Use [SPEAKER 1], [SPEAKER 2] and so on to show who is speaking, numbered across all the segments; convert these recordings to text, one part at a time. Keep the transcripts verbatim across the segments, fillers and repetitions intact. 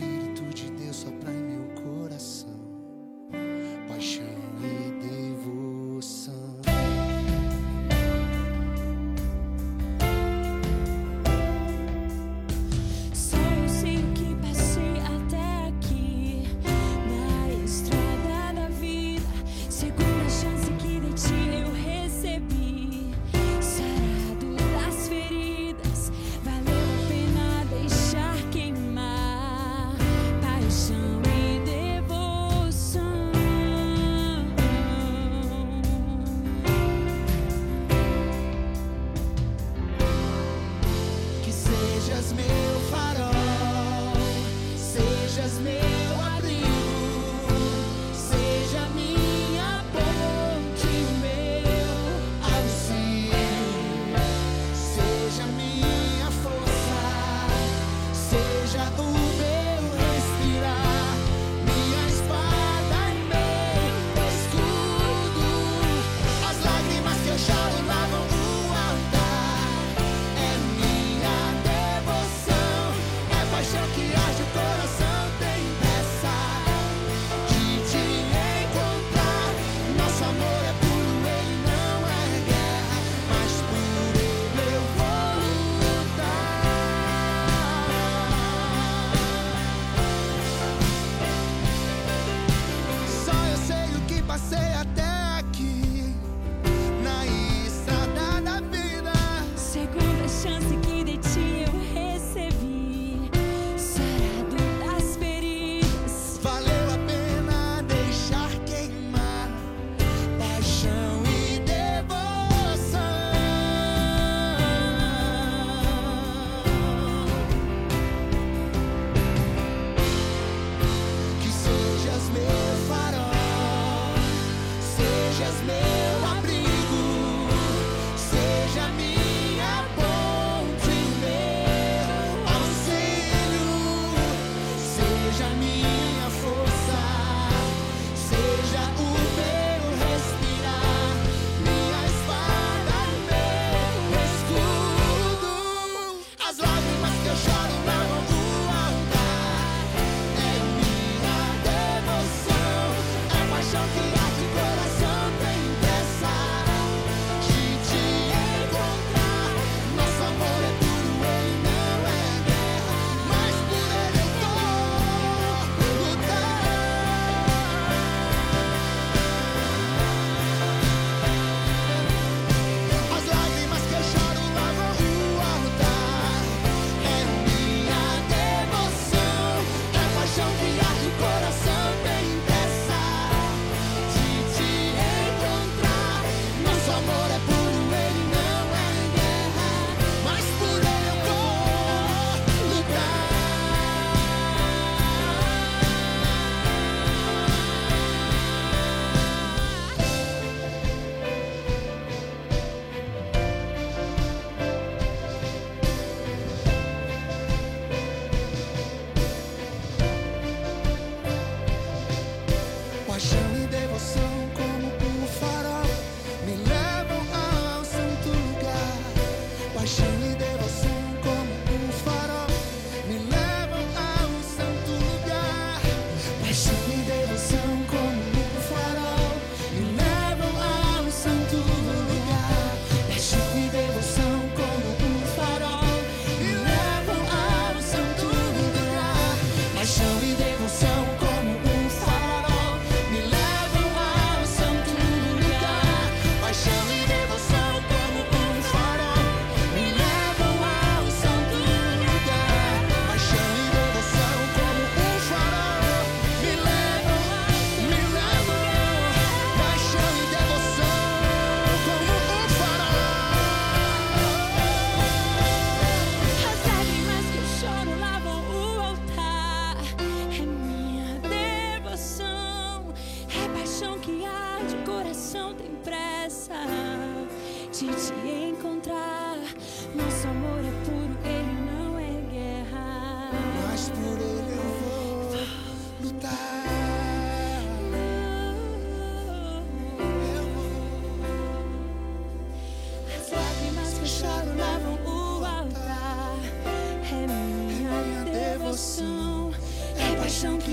[SPEAKER 1] Espírito de Deus sopra em meu coração, paixão e devoção.
[SPEAKER 2] Só eu sei o que passei até aqui, na estrada da vida. Segunda chance que de ti eu recebi, sarado das feridas, valeu a pena deixar queimar, paixão e devoção.
[SPEAKER 1] Que sejas meu farol, sejas meu abrigo, seja minha ponte, meu auxílio, seja minha força, seja o meu respirar, minha espada e meu escudo. As lágrimas que eu choro lavam o altar, é minha devoção, é paixão que age o coração tem.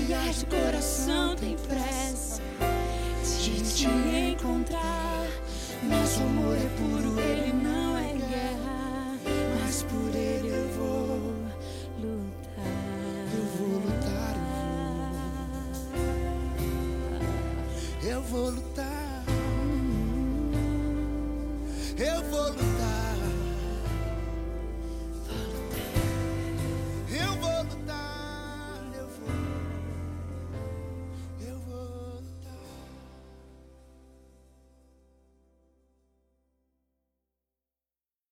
[SPEAKER 2] Aliás, o coração tem pressa de te encontrar. Nosso amor é puro, ele não é guerra, mas por ele eu vou lutar.
[SPEAKER 1] Eu vou lutar, eu vou. Eu vou lutar. Eu vou lutar.